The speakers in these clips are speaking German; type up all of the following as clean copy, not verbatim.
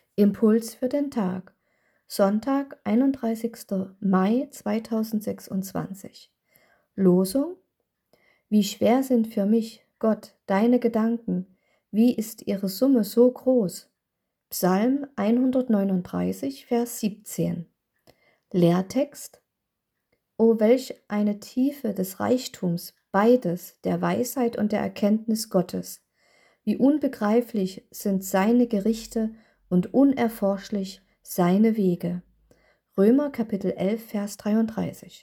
Impuls für den Tag. Sonntag, 31. Mai 2026. Losung. Wie schwer sind für mich, Gott, deine Gedanken? Wie ist ihre Summe so groß? Psalm 139, Vers 17. Lehrtext. O welch eine Tiefe des Reichtums, beides, der Weisheit und der Erkenntnis Gottes. Wie unbegreiflich sind seine Gerichte und unerforschlich seine Wege. Römer Kapitel 11, Vers 33.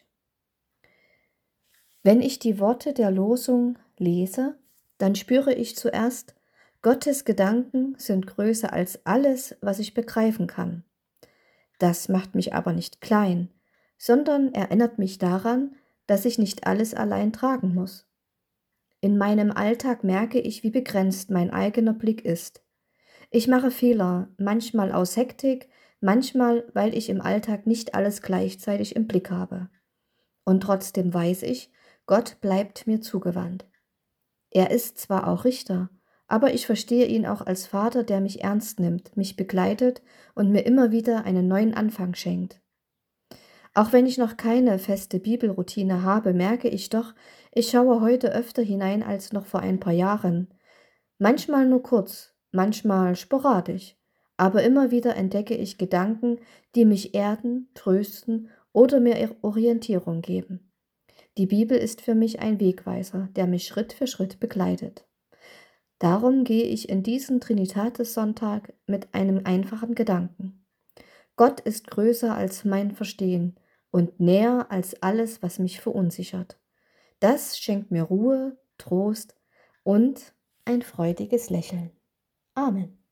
Wenn ich die Worte der Losung lese, dann spüre ich zuerst, Gottes Gedanken sind größer als alles, was ich begreifen kann. Das macht mich aber nicht klein, sondern erinnert mich daran, dass ich nicht alles allein tragen muss. In meinem Alltag merke ich, wie begrenzt mein eigener Blick ist. Ich mache Fehler, manchmal aus Hektik, manchmal, weil ich im Alltag nicht alles gleichzeitig im Blick habe. Und trotzdem weiß ich, Gott bleibt mir zugewandt. Er ist zwar auch Richter, aber ich verstehe ihn auch als Vater, der mich ernst nimmt, mich begleitet und mir immer wieder einen neuen Anfang schenkt. Auch wenn ich noch keine feste Bibelroutine habe, merke ich doch, ich schaue heute öfter hinein als noch vor ein paar Jahren. Manchmal nur kurz, manchmal sporadisch, aber immer wieder entdecke ich Gedanken, die mich erden, trösten oder mir Orientierung geben. Die Bibel ist für mich ein Wegweiser, der mich Schritt für Schritt begleitet. Darum gehe ich in diesen Trinitatis-Sonntag mit einem einfachen Gedanken. Gott ist größer als mein Verstehen und näher als alles, was mich verunsichert. Das schenkt mir Ruhe, Trost und ein freudiges Lächeln. Amen.